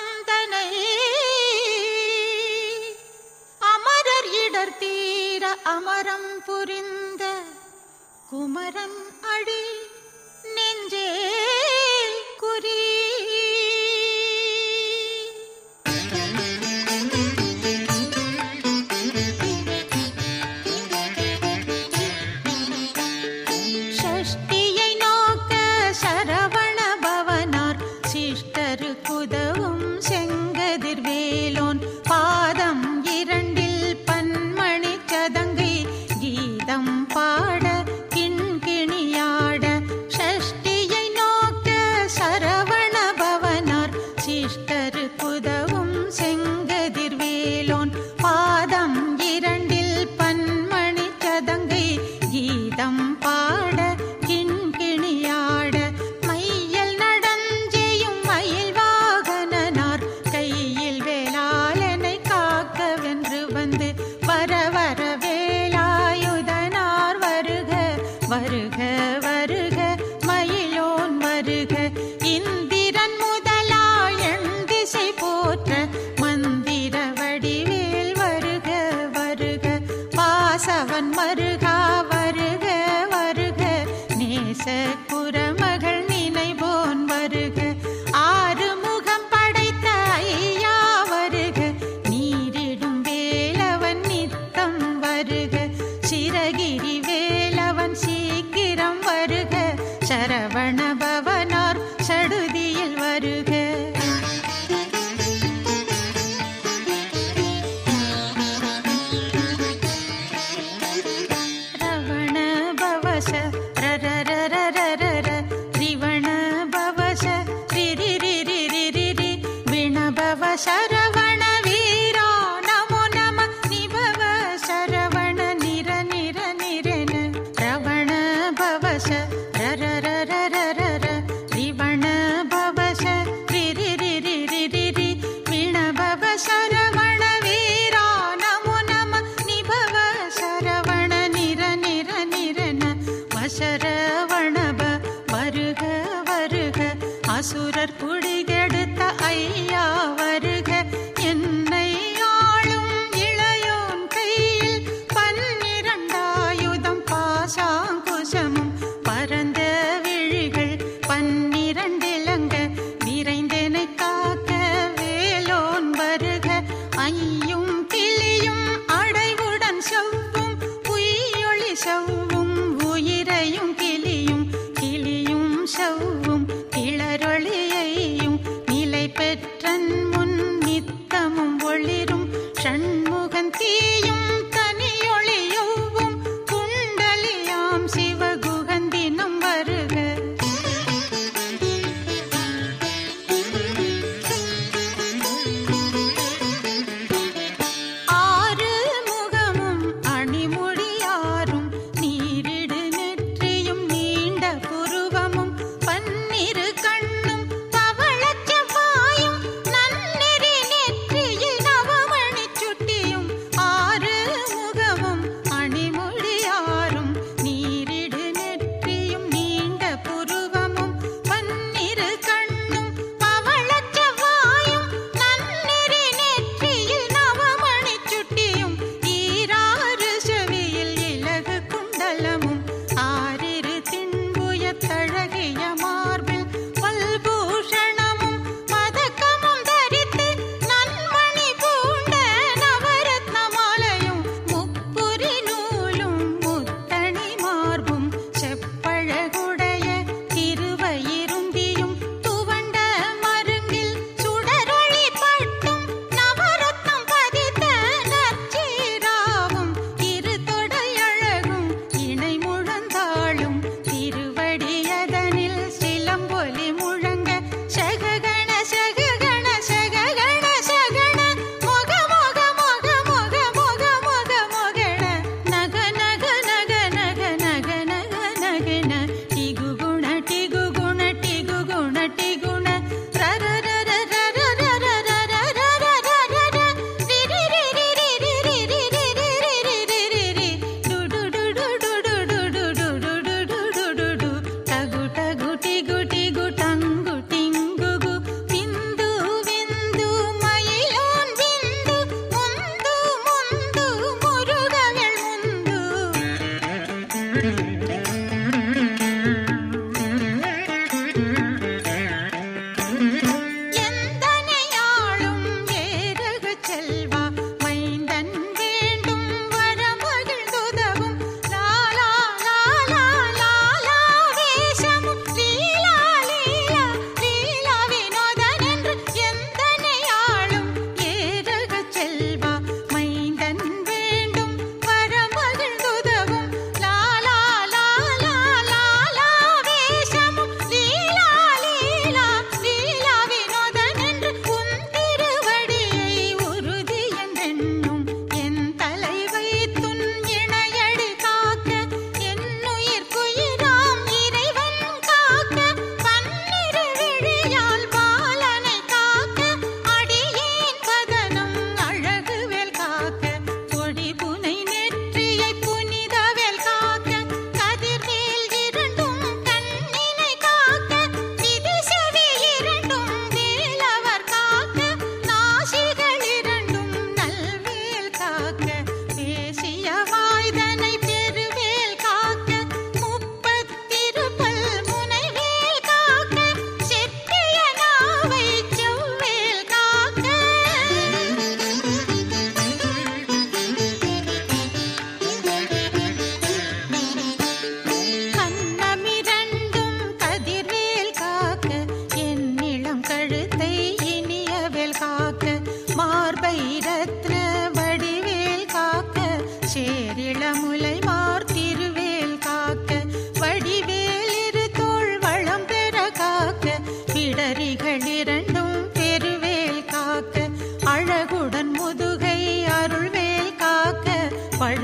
தனை அமரர் இடர் தீர அமரம் புரிந்த குமரன் அடி நெஞ்சே குறி. ஷஷ்டியை நோக்க சரவண பவனார் சிஷ்டருக்குதவும் செங்கதிர் வேலோன் பாதம் இரண்டில் பன்மணி சதங்கை கீதம் பாட கிண்கிணியாட. ஷஷ்டியை நோக்க சரவண பவனார் சிஷ்டருக்குதவும் செங்கதிர் வேலோன் பாதம் இரண்டில் பன்மணி சதங்கை கீதம் பாட கிண்கிணியாட. மையல் நடஞ்செய்யும் மயில் வாகனனார் கையில் வேளாளனை காக்க வென்று வந்து வர வர வேலாயுதனார் வருக வருக வருக மயிலோன் வருக. இந்திரன் முதலாய் எண் திசை போற்ற மந்திர வடிவேல் வருக வருக. வாசவன் மருகா வருக வருக நேச குரமகள் நினைவோன் வருக. ஆறு முகம் படைத்த ஐயா வருக நீரிடும் வேலவன் நித்தம் வருக. சிரகிரி வேலவன் சீக்கிரம் வருக சரவண பவனார் சடுதியில் வருக. ரவண பவச ரரரரரர ரிவண பவச ரிரிரிரிரிரி விணபவ சரவண வீரா நமோ நம நிபவ சரவண நிர நிர நிரன. ரவண பவச ரரரரரர ரிவண பவச ரிரிரிரிரிரி விணபவ சரவண வீரா நமோ நம நிபவ சரவண நிர நிர நிரன. வசரவணப வருக வருக அசுரர் குடிகெடுத்த ஐயா வருக. என்னை ஆளும் இளையோன் கையில் 12 பாசாங்குசமும் பரந்த விழிகள் 12 இலங்க விரைந்தெனை காக்க வேலோன் வருக. ஐயும் கிளியும் அடைவுடன் செவ்வும் உயிரொளி செவ்வும் உயிரையும் கிளியும் கிளியும் செவ்வும் கிளரொளியையும் நிலை பெற்றன் முன் நித்தமும் ஒளிரும் ஷண்முகன் தீயும் தனியொளியவும் குண்டலியாம் சிவகுகந்தினம் வருக. ஆறு முகமும் அணிமுடியாரும் நீரிடு நெற்றியும் நீண்ட புருவமும் 12 கண்ணும் பவளச் செவ்வாயும் நன்னெறி நெற்றியில் நவமணி சுட்டியும் 6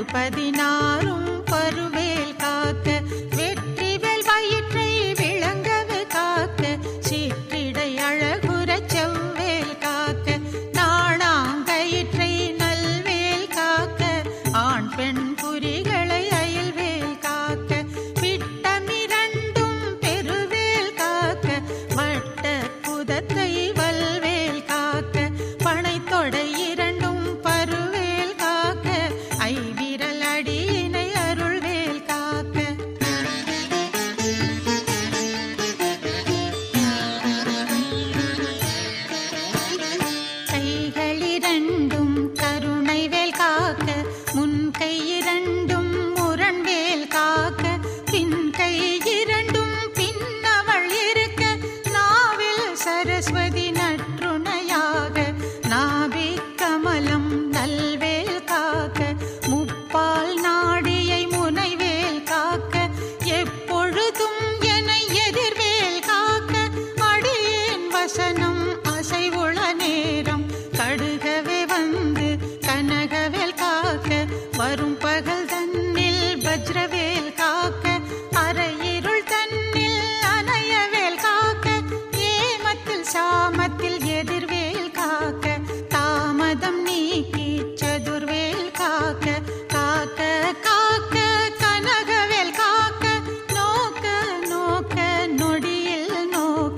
16 பருவேல் காக்க வெற்றிவேல் வயிற்றை விளங்கவே காக்க சிற்றிடை அழகுற செவ்வேல் காக்க நாணாங்கயிற்றை நல்வேல் காக்க ஆண் பெண் குறிகளை அயல்வேல் காக்க விட்டமிரண்டும் பெருவேல் காக்க வட்ட குதத்தை வல்வேல் காக்க பனைத்தொடை இரண்டும் பருவேல் காக்க ஐவிரல் அடியினை அருள்வேல் காக்க கைகளிரண்டும் கருணைவேல் காக்க முன்கை இரண்டும் முரண்வேல் காக்க பின்கை இரண்டும் பின்னவள் இருக்க நாவில் சரஸ்வதி நற்றுணையாக நாபி கமலம் நல்வேல் காக்க முப்பால் நாடியை முனைவேல் காக்க எப்பொழுதும் என எதிர்வேல் காக்க அடியேன் வசனம் அசைவுள நேரம் கடுகவே வந்து கனகவேல் காக்க வரும் பகல் தன்னில் வஜ்ரவேல் காக்க அரையிருள் தன்னில் அணையவேல் காக்க ஏமத்தில் சாமத்தில் எதிர்வேல் காக்க தாமதம் நீக்கி சதுர்வேல் காக்க காக்க காக்க கனகவேல் காக்க நோக்க நோக்க நொடியில் நோக்க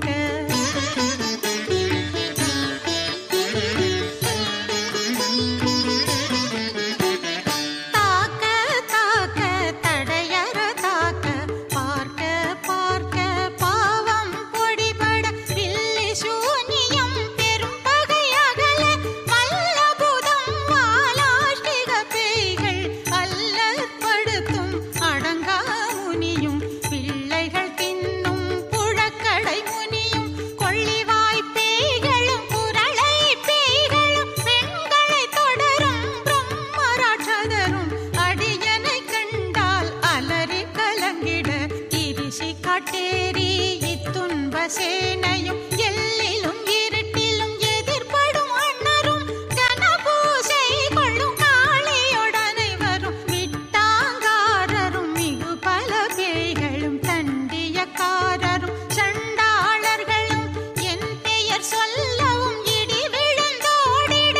தாக்க தாக்க தடையற தாக்க பார்க்க பார்க்க பாவம் பொடிபட வில்லி சூனியம் பெரும் பகை அகல மல்லபுதம் வாலாஷ்டிக பேய்கள் அல்லற்படுத்தும் அடங்கா முனியும் பிள்ளைகள் தின்னும் புழக்கடை முனியும் கொள்ளிவாய் பேய்களும் குரளை பேய்களும் பெண்களை தொடரும் பிரம்மராட்சதரும் அடியனை கண்டால் அலறி கலங்கிட இரிசி காட்டேரி இத்துன்ப சேனையும் எல்லிலும் இருட்டிலும் எதிர்படும் அண்ணரும் கனபூசை கொள்ளும் காளியுடனை வரும் விட்டாங்காரரும் மிகு பல பேய்களும் தண்டியக்காரரும் சண்டாளர்களும் என் பெயர் சொல்லவும் இடி விழுந்தோடிட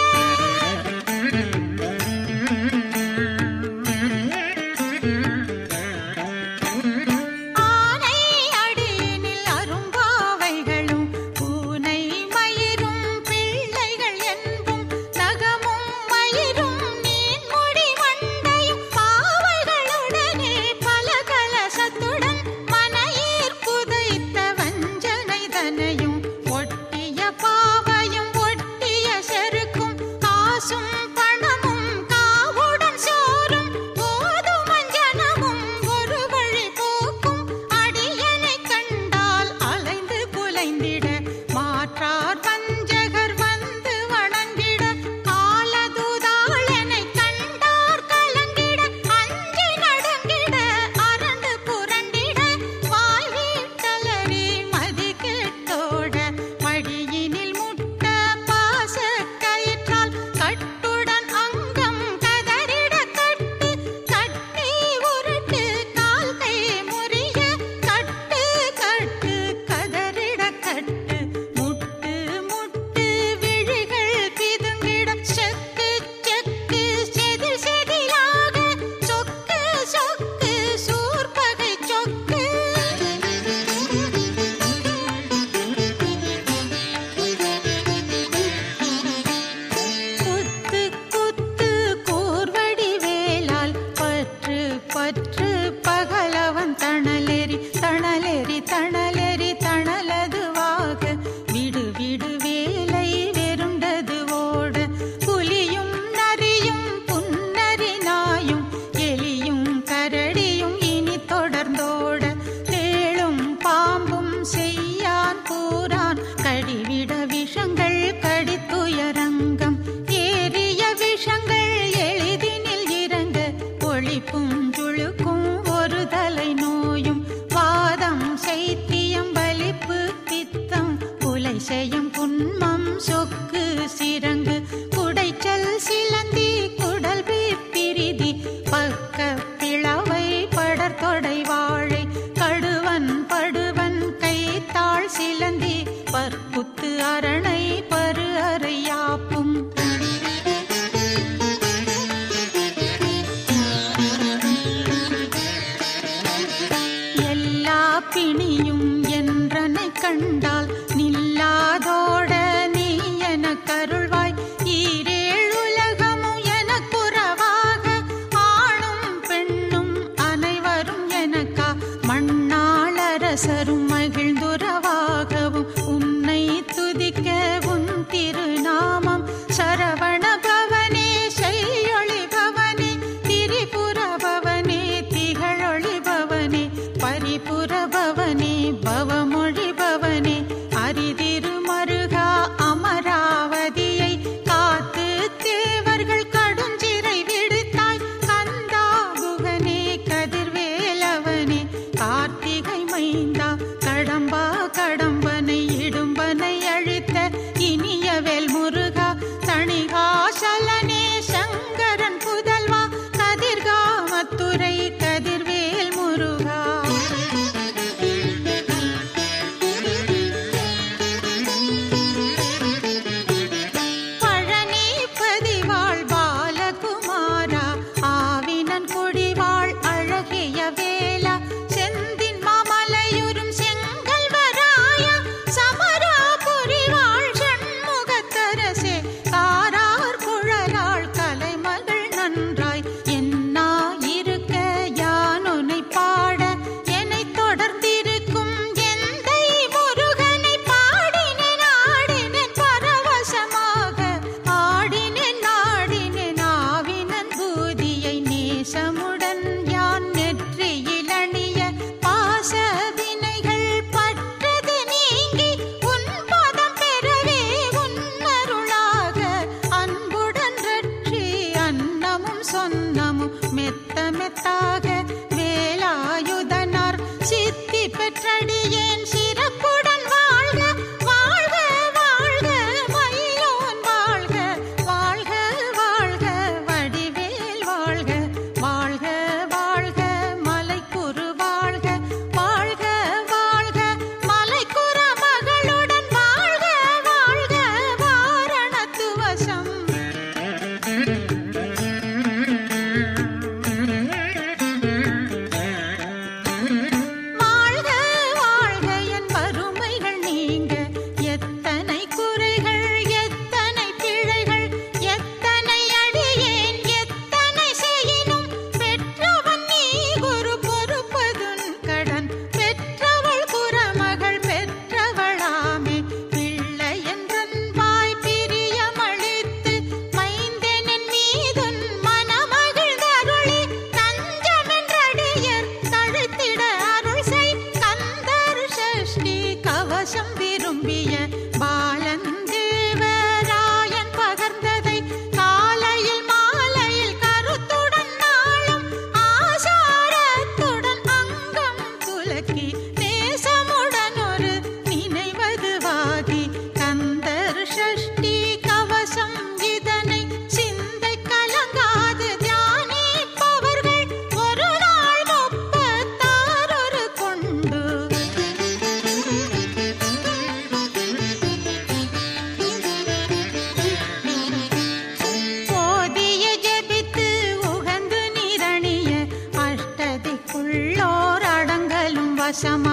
ஆனை அடியினில் அரும்பாவைகளும் பூனை மயிரும் பிள்ளைகள் என்பும் நகமும் மயிரும் நீன்முடி மண்டையும் பாவைகளுடனே பல கலசத்துடன் மனையீர் புதைத்த வஞ்சனை தனையும் ஒட்டிய பாவையும் ஒட்டிய செருக்கும் காசும் பணமும் காவுடன் சோறும் கோதுமஞ்சனமும் ஒரு வழி போக்கும் அடியனை கண்டால் அலைந்து குலைந்திட மாற்றார் வஞ்சகர் வந்து வணங்கிட காலதூதாளனை கண்டார் கலங்கிட அஞ்சி நடுங்கிட அரண்டு புரண்டிட வாய் வீட்டலறி மதி கெட்டோட மடியினில் முட்ட பாச கயிற்றால் கட்டுடன் அங்கம் கதறிட கட்டு கட்டி உருட்டு கால் கை முறிய கட்டு கட்டு கதறிட கட்டு முட்டு முட்டு விழிகள் பிதுங்கிட செக்கு செக்கு செதில் செதிலாக சொக்கு சொக்கு சூர்பகை சொக்கு குத்து குத்து கூர்வடி வேலால் பற்று பற்று பகலவன் தணலெறி தணலெறி தணலெறி தணலதுவாக விடு விடு வேலை வெருண்டது ஓட புலியும் நரியும் புன்னரி நாயும் எலியும் கரடியும் இனி தொடர்ந்தோட தேளும் பாம்பும் செய்யான் கூறான் கடிவிட விஷங்கள் கடித்துயரங்கம் ஏறிய விஷங்கள் எளிதினில் இறங்க ஒளிப்பும் ஜுழுக்கும் ஒரு தலை நோயும் வாதம் சைத்தியம் வலிப்பு பித்தம் புலை செய்யும் குன்மம் சொக்கு சிரங்கு குடைச்சல் சிலந்தி குடல் பிரிதி அருள்வாய். ஈரேழுலகமும் எனக்குறவாக ஆணும் பெண்ணும் அனைவரும் எனக்கா மண்ணாளரசரும் மகிழ்ந்துறவாகவும் உன்னை துதிக்க உன் திருநாமம் சரவண பவனே செய்யொளி பவனே திரிபுர பவனே திகழொளி பவனே பரிபுர பவனே பவமொழி பவனே அரிதிருமருகா அமராவதியை காத்து தேவர்கள் கடுஞ்சிறை விடுத்தாய். கந்தா குகனே கதிர்வேலவனே கார்த்திகை மைந்தா கடம்பா கடம்பனை இடும்பனை அழித்த இனியவேல் முருகா தணிகாசலனே சங்கரன் புதல்வா கதிர்காமத்துறை கதிர்வேல் முருகா. பழனி பதிவாள் பாலகுமாரா ஆவினன் கொடிவாள் அழகிய வேலா செந்தின் மாமலையுறும் செங்கல்வராயா சமராபுரிவாள் சண்முகத்தரசே காரார் குழலாள் கலைமகள் நன்றாய். என்னா இருக்க யானொனை பாட என்னை தொடர்ந்திருக்கும் எந்தை முருகனை பாடினேன் ஆடினேன் பரவசமாக ஆடினேன் ஆடினேன் ஆவினன் பூதியை நேசமுடன் யான் நெற்றியில் அணிய பாச வினைகள் பற்றது நீங்கி உன் பதம் பெறவே உன்னருளாக அன்புடன் ரட்சி அன்னமும் சொன்னமும் மெத்த மெத்தாக வேலாயுதனார் சித்தி பெற்றடியேன் சிறப்புடன் வாழ்க வாழ்க வாழ்க மயிலோன் வாழ்க வாழ்க வாழ்க வடிவேல் வாழ்க வாழ்க வாழ்க மலைக்குரு வாழ்க வாழ்க வாழ்க மலைக்குற மகளுடன் வாழ்க வாழ்க வாரணத்து வசம். வாழ்க வாழ்க என் வறுமைகள் நீங்க எத்தனை குறைகள் எத்தனை பிழைகள் எத்தனை அடியேன் எத்தனை செய்யினும் பெற்றவன் நீ குரு பொறுப்பதுன் கடன் பெற்றவள் குறமகள் பெற்றவளாமே பிள்ளை என்றன் வாய் பிரியமளித்து மைந்தனின் மீதுன் மனமகிழ்ந்தருளி தஞ்சமென்றடியர் தழுத்திட அருள் செய். கந்தர் சஷ்டி கவசம் விரும்பிய பாலன் தேவராயன் பகர்ந்ததை காலையில் மாலையில் கருத்துடன் நாளும் ஆசாரத்துடன் அங்கம் துலக்கி நேசமுடன் ஒரு நினைவதுவாகி கந்தர் சஷ்டி கவசம் இதனை சிந்தை கலங்காது தியானிப்பவர்கள் ஒரு நாள் 36 கொண்டு போதிய ஜெபித்து உகந்து நிரணிய அஷ்டதிக்குள்ளோர் அடங்கலும் வசம்